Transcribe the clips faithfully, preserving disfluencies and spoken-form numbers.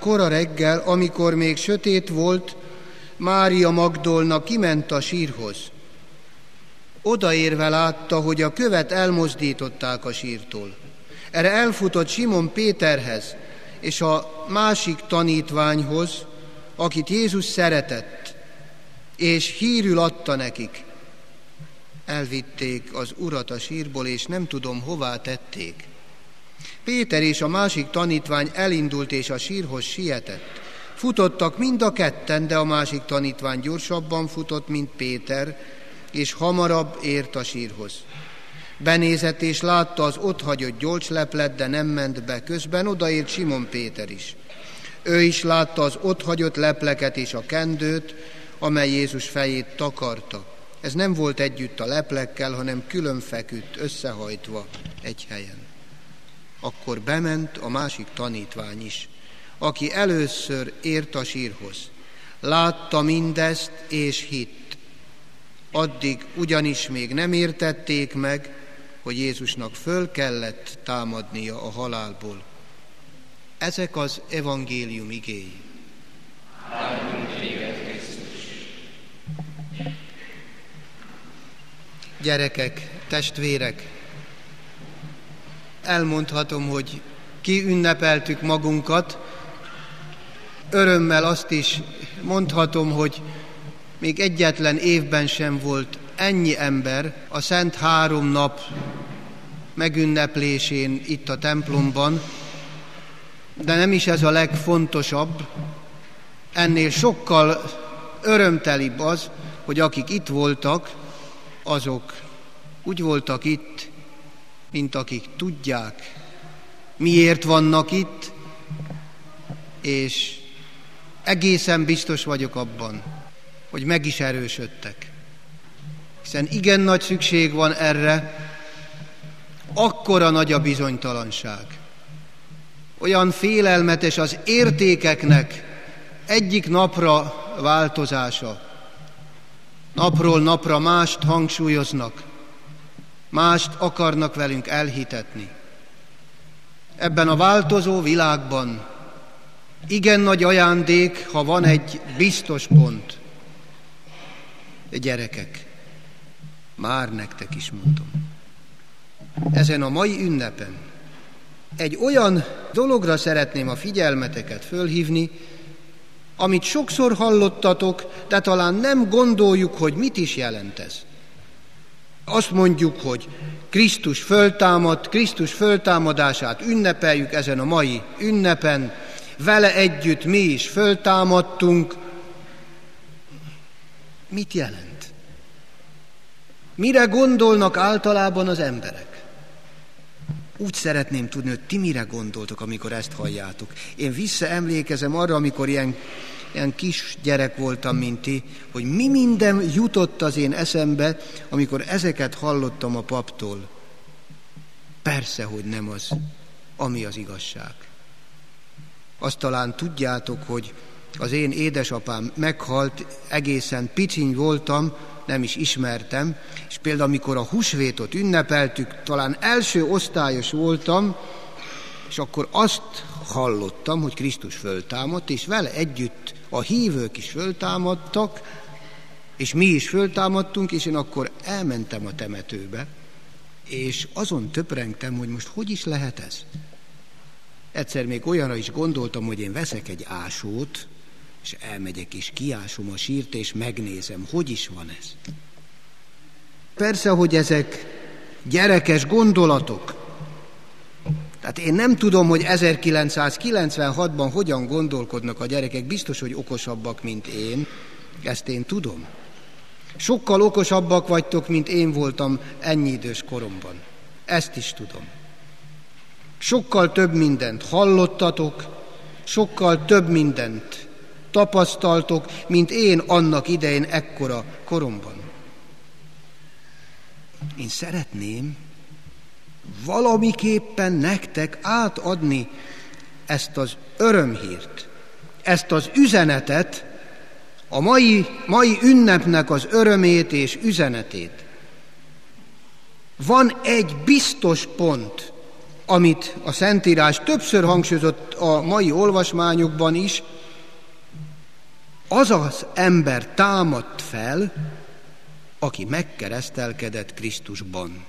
Kora reggel, amikor még sötét volt, Mária Magdolna kiment a sírhoz. Odaérve látta, hogy a követ elmozdították a sírtól. Erre elfutott Simon Péterhez és a másik tanítványhoz, akit Jézus szeretett, és hírül adta nekik. Elvitték az Urat a sírból, és nem tudom, hová tették. Péter és a másik tanítvány elindult, és a sírhoz sietett. Futottak mind a ketten, de a másik tanítvány gyorsabban futott, mint Péter, és hamarabb ért a sírhoz. Benézett, és látta az otthagyott gyolcsleplet, de nem ment be. Közben odaért Simon Péter is. Ő is látta az otthagyott lepleket és a kendőt, amely Jézus fejét takarta. Ez nem volt együtt a leplekkel, hanem külön feküdt, összehajtva egy helyen. Akkor bement a másik tanítvány is, aki először ért a sírhoz. Látta mindezt, és hitt. Addig ugyanis még nem értették meg, hogy Jézusnak föl kellett támadnia a halálból. Ezek az evangélium igéi. Gyerekek, testvérek, elmondhatom, hogy kiünnepeltük magunkat, örömmel azt is mondhatom, hogy még egyetlen évben sem volt ennyi ember a Szent Három Nap megünneplésén itt a templomban, de nem is ez a legfontosabb, ennél sokkal örömtelibb az, hogy akik itt voltak, azok úgy voltak itt, mint akik tudják, miért vannak itt, és egészen biztos vagyok abban, hogy meg is erősödtek. Hiszen igen nagy szükség van erre, akkora nagy a bizonytalanság. Olyan félelmetes az értékeknek egyik napra változása. Napról napra mást hangsúlyoznak, mást akarnak velünk elhitetni. Ebben a változó világban igen nagy ajándék, ha van egy biztos pont. De gyerekek, már nektek is mondom, ezen a mai ünnepen egy olyan dologra szeretném a figyelmeteket fölhívni, amit sokszor hallottatok, de talán nem gondoljuk, hogy mit is jelent ez. Azt mondjuk, hogy Krisztus föltámadt, Krisztus föltámadását ünnepeljük ezen a mai ünnepen, vele együtt mi is föltámadtunk. Mit jelent? Mire gondolnak általában az emberek? Úgy szeretném tudni, hogy ti mire gondoltok, amikor ezt halljátok. Én visszaemlékezem arra, amikor ilyen, ilyen kis gyerek voltam, mint ti, hogy mi minden jutott az én eszembe, amikor ezeket hallottam a paptól. Persze, hogy nem az, ami az igazság. Azt talán tudjátok, hogy az én édesapám meghalt, egészen piciny voltam, nem is ismertem, és például amikor a húsvétot ünnepeltük, talán első osztályos voltam, és akkor azt hallottam, hogy Krisztus föltámadt, és vele együtt a hívők is föltámadtak, és mi is föltámadtunk, és én akkor elmentem a temetőbe, és azon töprengtem, hogy most hogy is lehet ez? Egyszer még olyanra is gondoltam, hogy én veszek egy ásót, és elmegyek és kiásom a sírt, és megnézem, hogy is van ez. Persze, hogy ezek gyerekes gondolatok. Tehát én nem tudom, hogy ezerkilencszázkilencvenhatban hogyan gondolkodnak a gyerekek, biztos, hogy okosabbak, mint én, ezt én tudom. Sokkal okosabbak vagytok, mint én voltam ennyi idős koromban. Ezt is tudom. Sokkal több mindent hallottatok, sokkal több mindent tapasztaltok, mint én annak idején ekkora koromban. Én szeretném valamiképpen nektek átadni ezt az örömhírt, ezt az üzenetet, a mai, mai ünnepnek az örömét és üzenetét. Van egy biztos pont, amit a Szentírás többször hangsúlyozott a mai olvasmányokban is, az az ember támadt fel, aki megkeresztelkedett Krisztusban.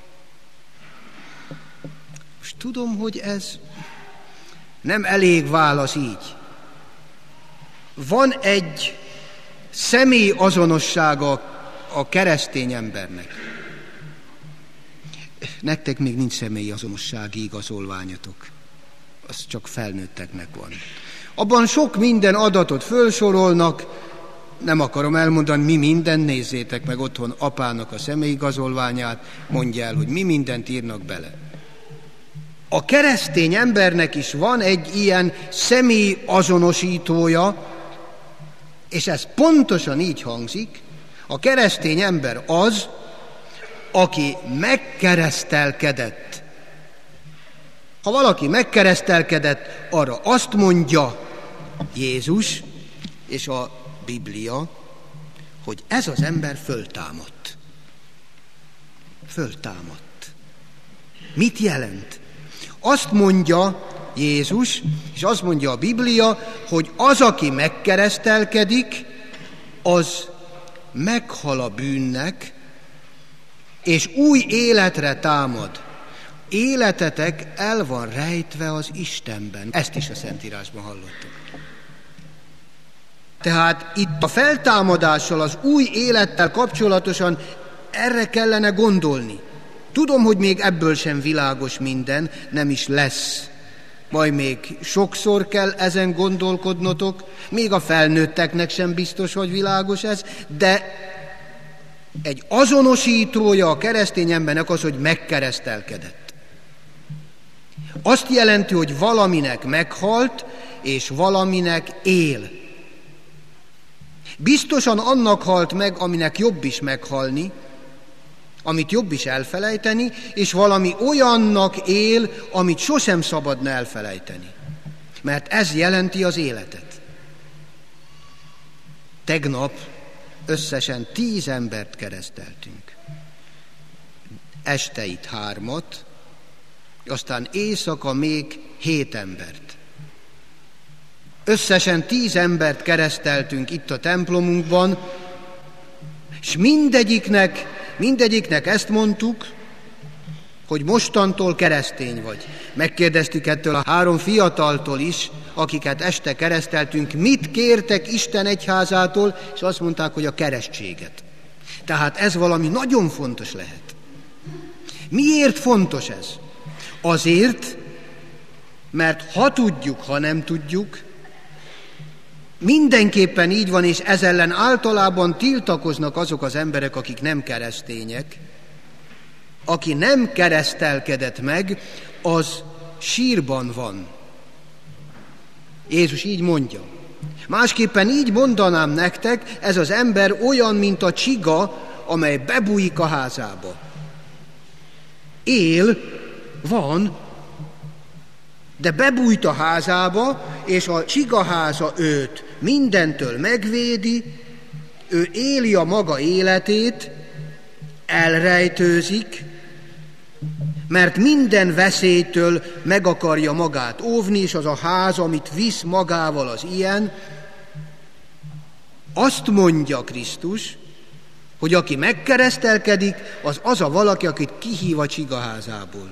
Most tudom, hogy ez nem elég válasz így. Van egy személy azonossága a keresztény embernek. Nektek még nincs személyi azonossági igazolványatok. Az csak felnőtteknek van. Abban sok minden adatot felsorolnak, nem akarom elmondani, mi minden, nézzétek meg otthon apának a személyigazolványát, mondja el, hogy mi mindent írnak bele. A keresztény embernek is van egy ilyen személy azonosítója, és ez pontosan így hangzik, a keresztény ember az, aki megkeresztelkedett. Ha valaki megkeresztelkedett, arra azt mondja Jézus és a Biblia, hogy ez az ember föltámadt. Föltámadt. Mit jelent? Azt mondja Jézus, és azt mondja a Biblia, hogy az, aki megkeresztelkedik, az meghal a bűnnek, és új életre támad. Életetek el van rejtve az Istenben. Ezt is a Szentírásban hallottuk. Tehát itt a feltámadással, az új élettel kapcsolatosan erre kellene gondolni. Tudom, hogy még ebből sem világos minden, nem is lesz. Majd még sokszor kell ezen gondolkodnotok, még a felnőtteknek sem biztos, hogy világos ez, de egy azonosítója a keresztény embernek az, hogy megkeresztelkedett. Azt jelenti, hogy valaminek meghalt, és valaminek él. Biztosan annak halt meg, aminek jobb is meghalni, amit jobb is elfelejteni, és valami olyannak él, amit sosem szabadna elfelejteni. Mert ez jelenti az életet. Tegnap összesen tíz embert kereszteltünk. Este itt hármat, aztán éjszaka még hét embert. Összesen tíz embert kereszteltünk itt a templomunkban, és mindegyiknek, mindegyiknek ezt mondtuk, hogy mostantól keresztény vagy. Megkérdeztük ettől a három fiataltól is, akiket este kereszteltünk, mit kértek Isten egyházától, és azt mondták, hogy a keresztséget. Tehát ez valami nagyon fontos lehet. Miért fontos ez? Azért, mert ha tudjuk, ha nem tudjuk, mindenképpen így van, és ez ellen általában tiltakoznak azok az emberek, akik nem keresztények. Aki nem keresztelkedett meg, az sírban van. Jézus így mondja. Másképpen így mondanám nektek, ez az ember olyan, mint a csiga, amely bebújik a házába. Él, van, de bebújt a házába, és a csigaháza őt mindentől megvédi, ő éli a maga életét, elrejtőzik, mert minden veszélytől meg akarja magát óvni, és az a ház, amit visz magával, az ilyen. Azt mondja Krisztus, hogy aki megkeresztelkedik, az az a valaki, akit kihív a csigaházából.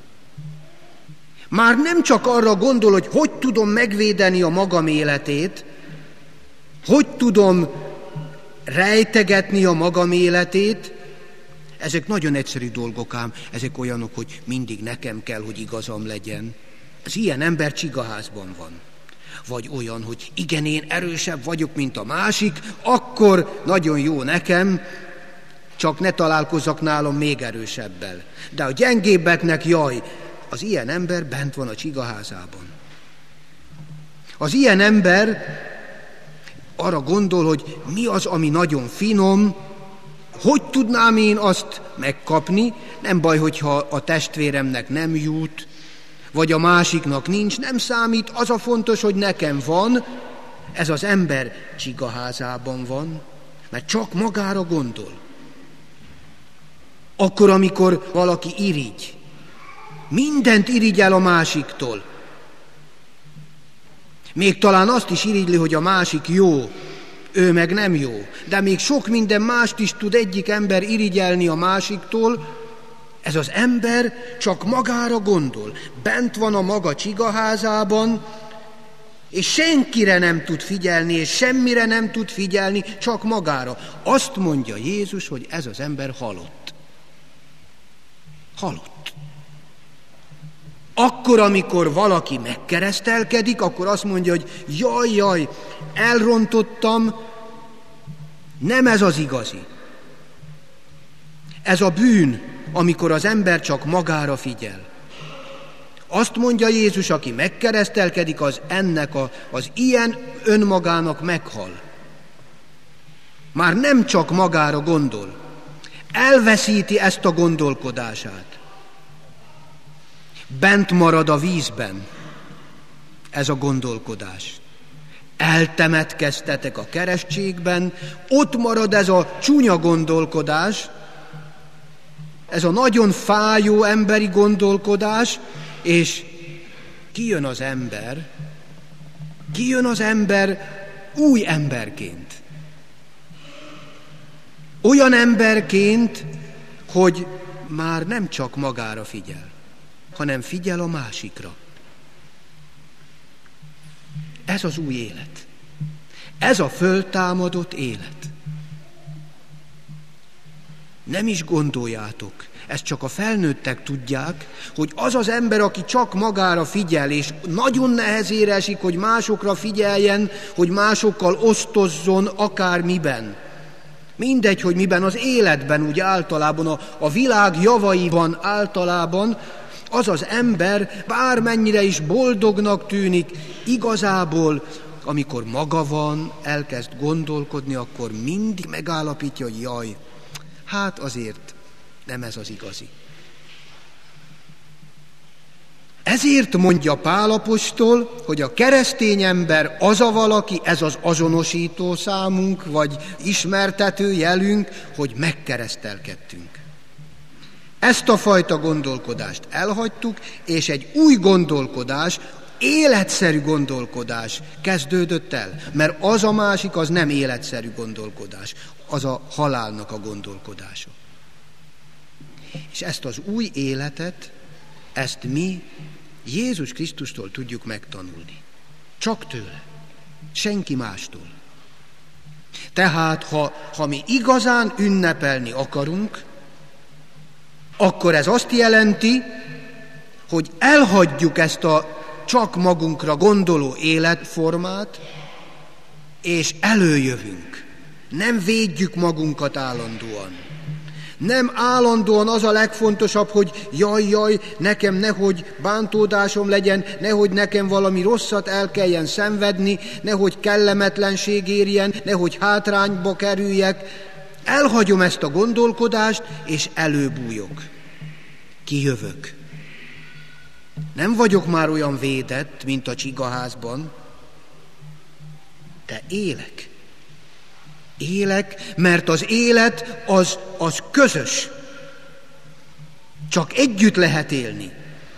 Már nem csak arra gondol, hogy hogy tudom megvédeni a magam életét, hogy tudom rejtegetni a magam életét. Ezek nagyon egyszerű dolgok ám, ezek olyanok, hogy mindig nekem kell, hogy igazam legyen. Az ilyen ember csigaházban van. Vagy olyan, hogy igen, én erősebb vagyok, mint a másik, akkor nagyon jó nekem, csak ne találkozzak nálam még erősebbel. De a gyengébbeknek jaj, az ilyen ember bent van a csigaházában. Az ilyen ember arra gondol, hogy mi az, ami nagyon finom, hogy tudnám én azt megkapni, nem baj, hogyha a testvéremnek nem jut, vagy a másiknak nincs, nem számít, az a fontos, hogy nekem van, ez az ember csigaházában van, mert csak magára gondol. Akkor, amikor valaki irigy, mindent irigyel a másiktól. Még talán azt is irigyli, hogy a másik jó, ő meg nem jó. De még sok minden mást is tud egyik ember irigyelni a másiktól. Ez az ember csak magára gondol. Bent van a maga csigaházában, és senkire nem tud figyelni, és semmire nem tud figyelni, csak magára. Azt mondja Jézus, hogy ez az ember halott. Halott. Akkor, amikor valaki megkeresztelkedik, akkor azt mondja, hogy jaj, jaj, elrontottam, nem ez az igazi. Ez a bűn, amikor az ember csak magára figyel. Azt mondja Jézus, aki megkeresztelkedik, az ennek a, az ilyen önmagának meghal. Már nem csak magára gondol. Elveszíti ezt a gondolkodását. Bent marad a vízben ez a gondolkodás. Eltemetkeztetek a keresztségben, ott marad ez a csúnya gondolkodás, ez a nagyon fájó emberi gondolkodás, és kijön az ember, kijön az ember új emberként. Olyan emberként, hogy már nem csak magára figyel, hanem figyel a másikra. Ez az új élet. Ez a föltámadott élet. Nem is gondoljátok, ezt csak a felnőttek tudják, hogy az az ember, aki csak magára figyel, és nagyon nehezére esik, hogy másokra figyeljen, hogy másokkal osztozzon akármiben. Mindegy, hogy miben, az életben, úgy általában, a, a világ javaiban általában, az az ember bármennyire is boldognak tűnik, igazából, amikor maga van, elkezd gondolkodni, akkor mindig megállapítja, hogy jaj, hát azért nem ez az igazi. Ezért mondja Pál apostol, hogy a keresztény ember az a valaki, ez az azonosító számunk, vagy ismertető jelünk, hogy megkeresztelkedtünk. Ezt a fajta gondolkodást elhagytuk, és egy új gondolkodás, életszerű gondolkodás kezdődött el. Mert az a másik, az nem életszerű gondolkodás, az a halálnak a gondolkodása. És ezt az új életet, ezt mi Jézus Krisztustól tudjuk megtanulni. Csak tőle. Senki mástól. Tehát, ha, ha mi igazán ünnepelni akarunk, akkor ez azt jelenti, hogy elhagyjuk ezt a csak magunkra gondoló életformát, és előjövünk. Nem védjük magunkat állandóan. Nem állandóan az a legfontosabb, hogy jaj, jaj, nekem nehogy bántódásom legyen, nehogy nekem valami rosszat el kelljen szenvedni, nehogy kellemetlenség érjen, nehogy hátrányba kerüljek. Elhagyom ezt a gondolkodást, és előbújok. Kijövök. Nem vagyok már olyan védett, mint a csigaházban, de élek. Élek, mert az élet az, az közös. Csak együtt lehet élni.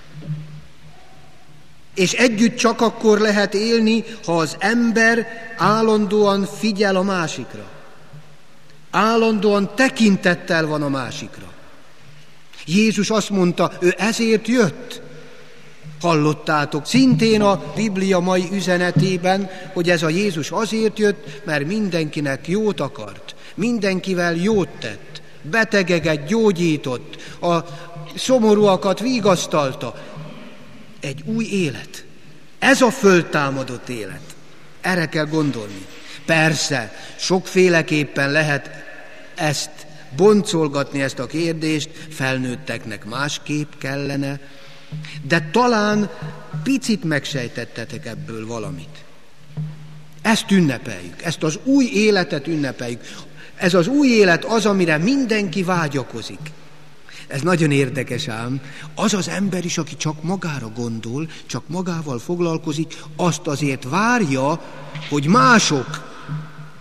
És együtt csak akkor lehet élni, ha az ember állandóan figyel a másikra. Állandóan tekintettel van a másikra. Jézus azt mondta, ő ezért jött. Hallottátok szintén a Biblia mai üzenetében, hogy ez a Jézus azért jött, mert mindenkinek jót akart, mindenkivel jót tett, betegeket gyógyított, a szomorúakat vigasztalta. Egy új élet. Ez a föltámadott élet. Erre kell gondolni. Persze, sokféleképpen lehet ezt boncolgatni, ezt a kérdést, felnőtteknek másképp kellene, de talán picit megsejtettetek ebből valamit. Ezt ünnepeljük, ezt az új életet ünnepeljük. Ez az új élet az, amire mindenki vágyakozik. Ez nagyon érdekes ám. Az az ember is, aki csak magára gondol, csak magával foglalkozik, azt azért várja, hogy mások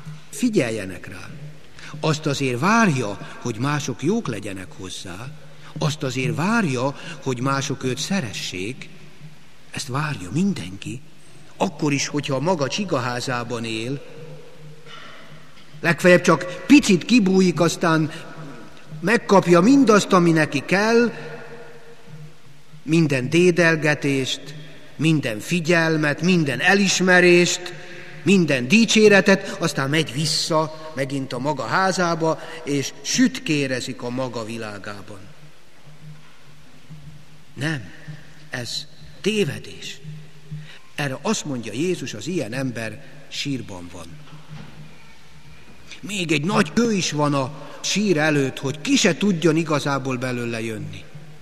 figyeljenek rá. Azt azért várja, hogy mások jók legyenek hozzá. Azt azért várja, hogy mások őt szeressék, ezt várja mindenki, akkor is, hogyha a maga csigaházában él. Legfeljebb csak picit kibújik, aztán megkapja mindazt, ami neki kell, minden dédelgetést, minden figyelmet, minden elismerést, minden dicséretet, aztán megy vissza megint a maga házába, és sütkérezik a maga világában. Nem, ez tévedés. Erre azt mondja Jézus, az ilyen ember sírban van. Még egy nagy kő is van a sír előtt, hogy ki se tudjon igazából belőle jönni.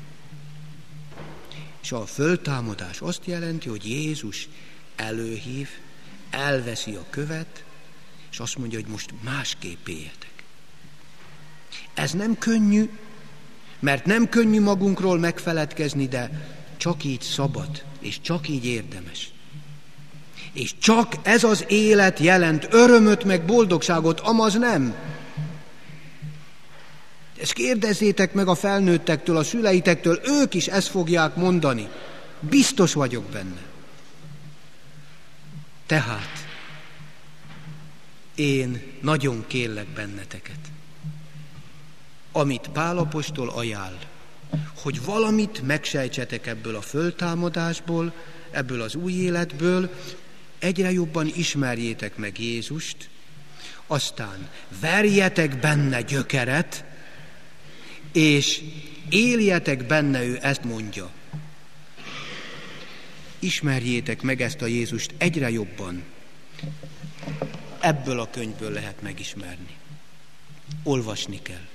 És a föltámadás azt jelenti, hogy Jézus előhív, elveszi a követ, és azt mondja, hogy most másképp éljetek. Ez nem könnyű, mert nem könnyű magunkról megfeledkezni, de csak így szabad, és csak így érdemes. És csak ez az élet jelent örömöt, meg boldogságot, amaz nem. Ezt kérdezzétek meg a felnőttektől, a szüleitektől, ők is ezt fogják mondani. Biztos vagyok benne. Tehát én nagyon kérlek benneteket, amit Pál apostol ajánl, hogy valamit megsejtsetek ebből a föltámadásból, ebből az új életből, egyre jobban ismerjétek meg Jézust, aztán verjetek benne gyökeret, és éljetek benne, ő ezt mondja. Ismerjétek meg ezt a Jézust egyre jobban. Ebből a könyvből lehet megismerni. Olvasni kell.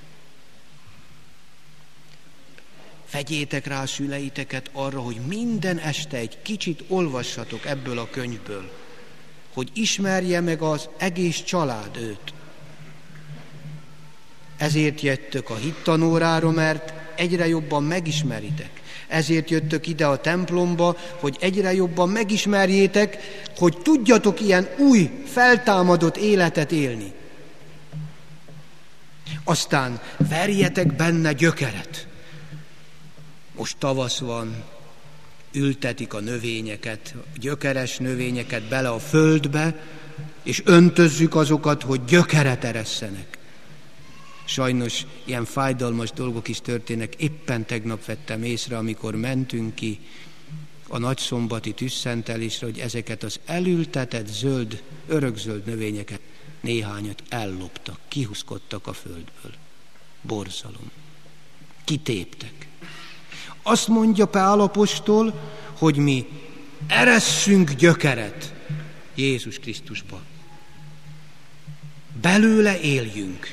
Vegyétek rá a szüleiteket arra, hogy minden este egy kicsit olvassatok ebből a könyvből, hogy ismerje meg az egész család őt. Ezért jöttök a hittanórára, mert egyre jobban megismeritek. Ezért jöttök ide a templomba, hogy egyre jobban megismerjétek, hogy tudjatok ilyen új, feltámadott életet élni. Aztán verjetek benne gyökeret. Most tavasz van, ültetik a növényeket, a gyökeres növényeket bele a földbe, és öntözzük azokat, hogy gyökeret eresszenek. Sajnos ilyen fájdalmas dolgok is történnek. Éppen tegnap vettem észre, amikor mentünk ki a nagyszombati tüsszentelésre, hogy ezeket az elültetett zöld, örökzöld növényeket néhányat elloptak, kihuszkodtak a földből. Borzalom. Kitéptek. Azt mondja Pál apostol, hogy mi eresszünk gyökeret Jézus Krisztusba. Belőle éljünk.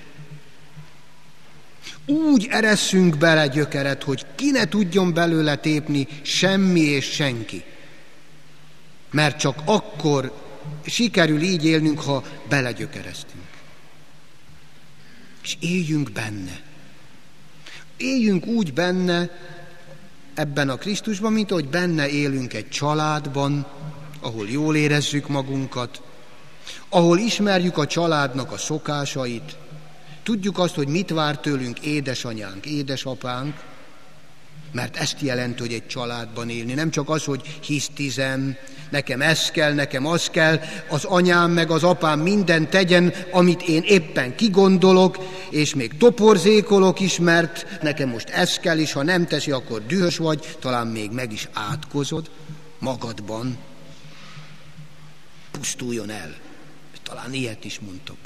Úgy eresszünk bele gyökeret, hogy ki ne tudjon belőle tépni semmi és senki. Mert csak akkor sikerül így élnünk, ha belegyökereztünk. És éljünk benne. Éljünk úgy benne, ebben a Krisztusban, mint ahogy benne élünk egy családban, ahol jól érezzük magunkat, ahol ismerjük a családnak a szokásait, tudjuk azt, hogy mit vár tőlünk édesanyánk, édesapánk, mert ezt jelenti, hogy egy családban élni. Nem csak az, hogy hisztizem, nekem ez kell, nekem az kell, az anyám meg az apám mindent tegyen, amit én éppen kigondolok, és még toporzékolok is, mert nekem most ez kell, és ha nem teszi, akkor dühös vagy, talán még meg is átkozod magadban. Pusztuljon el. Talán ilyet is mondtok.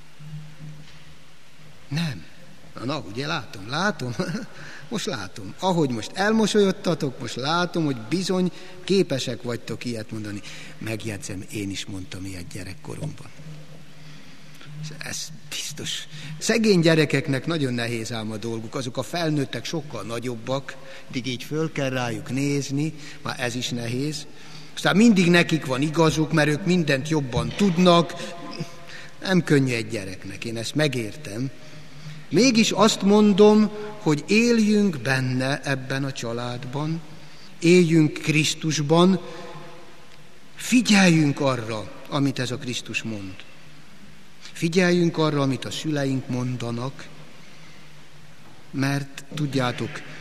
Nem. Na, na, ugye látom, látom, most látom. Ahogy most elmosolyodtatok, most látom, hogy bizony képesek vagytok ilyet mondani. Megjegyzem, én is mondtam ilyet gyerekkoromban. Ez biztos. Szegény gyerekeknek nagyon nehéz ám a dolguk, azok a felnőttek sokkal nagyobbak, addig így föl kell rájuk nézni, már ez is nehéz. Aztán mindig nekik van igazuk, mert ők mindent jobban tudnak. Nem könnyű egy gyereknek, én ezt megértem. Mégis azt mondom, hogy éljünk benne ebben a családban, éljünk Krisztusban, figyeljünk arra, amit ez a Krisztus mond. Figyeljünk arra, amit a szüleink mondanak, mert tudjátok,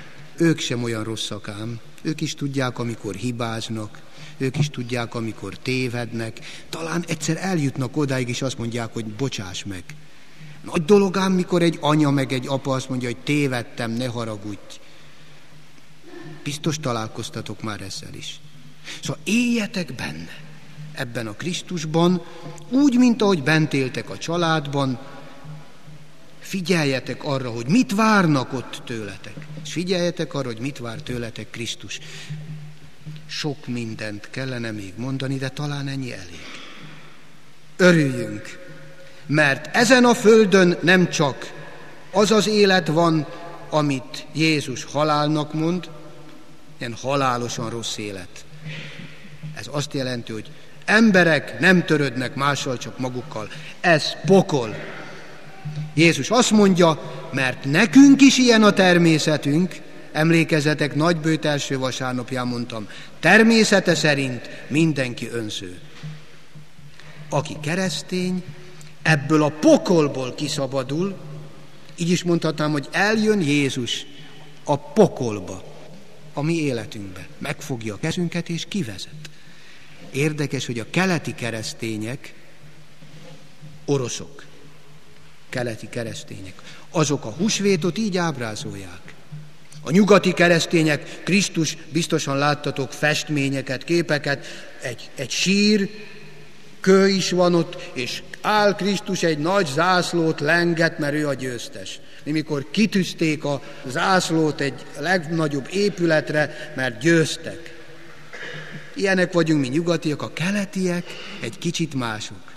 ők sem olyan rosszak ám. Ők is tudják, amikor hibáznak, ők is tudják, amikor tévednek. Talán egyszer eljutnak odáig, és azt mondják, hogy bocsáss meg. Nagy dolog ám, mikor egy anya meg egy apa azt mondja, hogy tévedtem, ne haragudj. Biztos találkoztatok már ezzel is. Szóval éljetek benne, ebben a Krisztusban, úgy, mint ahogy bent éltek a családban. Figyeljetek arra, hogy mit várnak ott tőletek. És figyeljetek arra, hogy mit vár tőletek Krisztus. Sok mindent kellene még mondani, de talán ennyi elég. Örüljünk, mert ezen a földön nem csak az az élet van, amit Jézus halálnak mond, ilyen halálosan rossz élet. Ez azt jelenti, hogy emberek nem törődnek mással, csak magukkal. Ez pokol. Jézus azt mondja, mert nekünk is ilyen a természetünk, emlékezzetek, nagybőjt első vasárnapján mondtam, természete szerint mindenki önző. Aki keresztény, ebből a pokolból kiszabadul, így is mondhatnám, hogy eljön Jézus a pokolba, a mi életünkbe. Megfogja a kezünket és kivezet. Érdekes, hogy a keleti keresztények, oroszok, keleti keresztények, azok a húsvétot így ábrázolják. A nyugati keresztények, Krisztus, biztosan láttatok festményeket, képeket, egy, egy sír, kő is van ott, és áll Krisztus, egy nagy zászlót lenget, mert ő a győztes. Amikor kitűzték a zászlót egy legnagyobb épületre, mert győztek. Ilyenek vagyunk mi nyugatiak, a keletiek egy kicsit mások.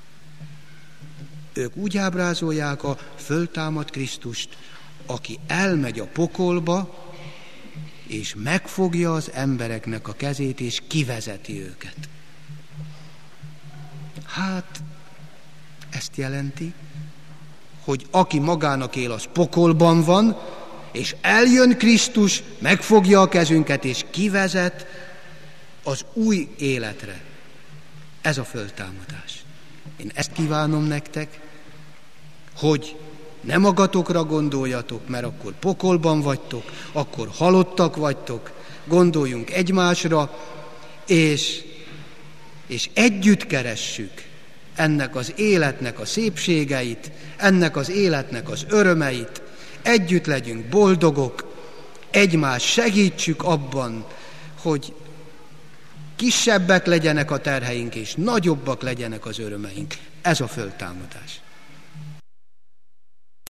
Ők úgy ábrázolják a föltámadt Krisztust, aki elmegy a pokolba, és megfogja az embereknek a kezét, és kivezeti őket. Hát, ezt jelenti, hogy aki magának él, az pokolban van, és eljön Krisztus, megfogja a kezünket, és kivezet az új életre. Ez a föltámadás. Én ezt kívánom nektek, hogy ne magatokra gondoljatok, mert akkor pokolban vagytok, akkor halottak vagytok, gondoljunk egymásra, és, és együtt keressük ennek az életnek a szépségeit, ennek az életnek az örömeit, együtt legyünk boldogok, egymást segítsük abban, hogy kisebbek legyenek a terheink, és nagyobbak legyenek az örömeink. Ez a föltámadás.